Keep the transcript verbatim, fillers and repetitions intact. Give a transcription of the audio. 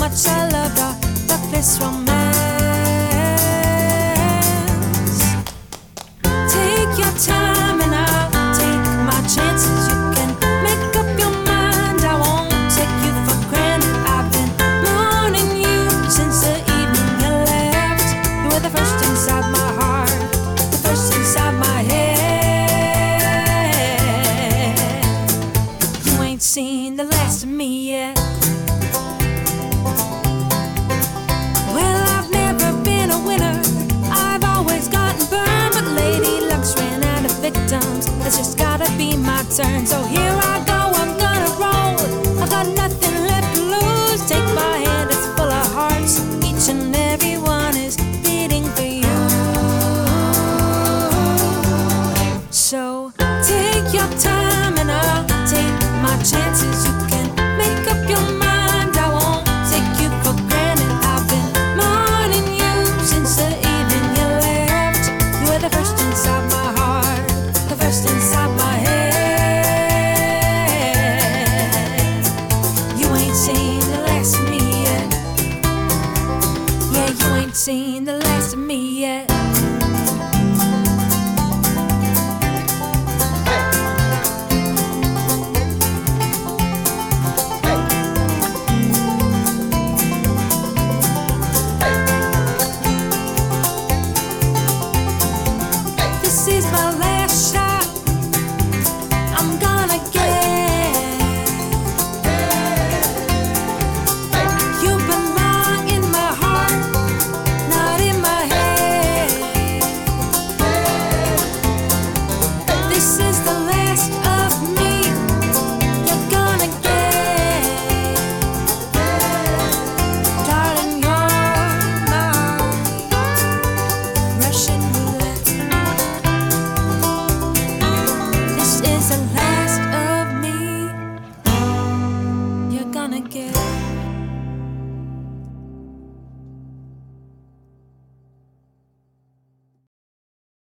much I loved our reckless romance. Take your time and I'll take my chances. You can make up your mind, I won't take you for granted. I've been wanting you since the evening you left. You were the first inside my heart, the first inside my head. You ain't seen the last of me yet. Well, I've never been a winner, I've always gotten burned, but Lady Luck's ran out of victims. It's just gotta be my turn. So here I go, I'm gonna roll. I've got nothing left to lose. Take my hand, it's full of hearts. Each and every one is beating for you. So take your time and I'll take my chances. You can make up your mind, I won't take you for granted. I've been mourning you since the evening you left. You were the first inside my heart, the first inside my head. You ain't seen the last of me yet. Yeah, you ain't seen the last of me yet.